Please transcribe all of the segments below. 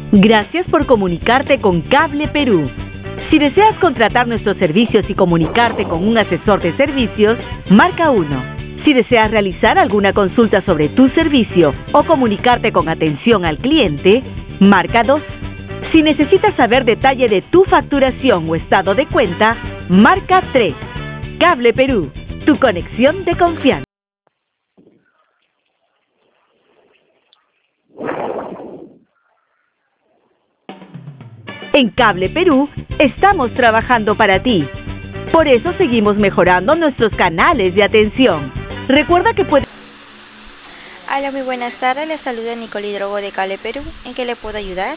Gracias por comunicarte con Cable Perú. Si deseas contratar nuestros servicios y comunicarte con un asesor de servicios, marca 1. Si deseas realizar alguna consulta sobre tu servicio o comunicarte con atención al cliente, marca 2. Si necesitas saber detalle de tu facturación o estado de cuenta, marca 3. Cable Perú, tu conexión de confianza. En Cable Perú estamos trabajando para ti. Por eso seguimos mejorando nuestros canales de atención. Recuerda que puedes... Hola, muy buenas tardes. Les saluda Nicole Hidrogo de Cable Perú. ¿En qué le puedo ayudar?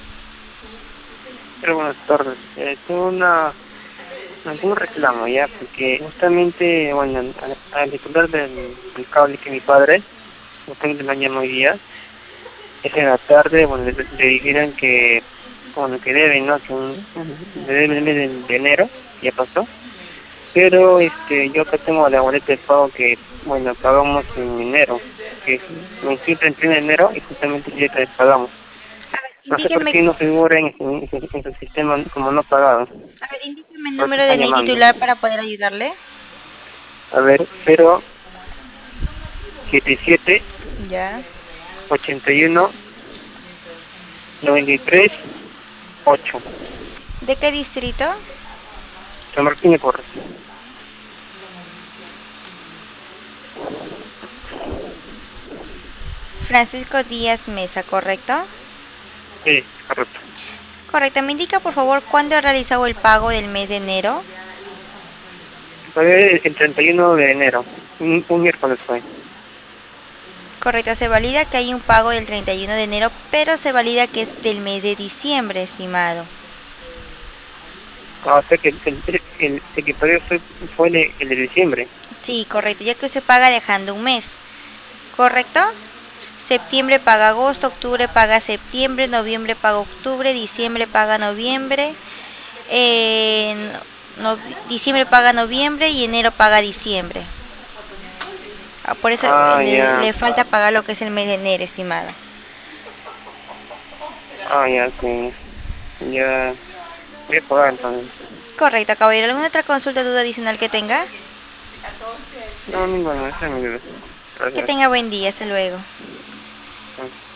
Pero buenas tardes. Tengo algún reclamo ya, porque justamente, bueno, al titular del cable que mi padre, justamente me llamó hoy día, es en la tarde, bueno, le dijeron que, bueno, que deben, ¿no? Le deben el mes de enero, ya pasó, pero yo acá tengo la boleta de pago que, bueno, pagamos en enero, que venció el 31 de enero y justamente ya que pagamos. No sé por qué no figura en su sistema como no pagado. A ver, indíqueme el número de mi titular para poder ayudarle. A ver, 077 Ya. 81 93 8. ¿De qué distrito? San Martín de Porres. Francisco Díaz Mesa, ¿correcto? Sí, correcto. Correcto. ¿Me indica, por favor, cuándo ha realizado el pago del mes de enero? Pagué el 31 de enero, un miércoles fue. Correcto, se valida que hay un pago del 31 de enero, pero se valida que es del mes de diciembre, estimado. O sea que el que pagué fue el de diciembre. Sí, correcto, ya que usted paga dejando un mes. ¿Correcto? Septiembre paga agosto, octubre paga septiembre, noviembre paga octubre, diciembre paga noviembre, diciembre paga noviembre y enero paga diciembre. Por eso le falta pagar lo que es el mes de enero, estimada. Ya, sí. Ya voy a pagar entonces. Correcto, caballero. ¿Alguna otra consulta o duda adicional que tenga? No, ninguna, esa es mi duda. Que Gracias. tenga buen día, hasta luego. Sí.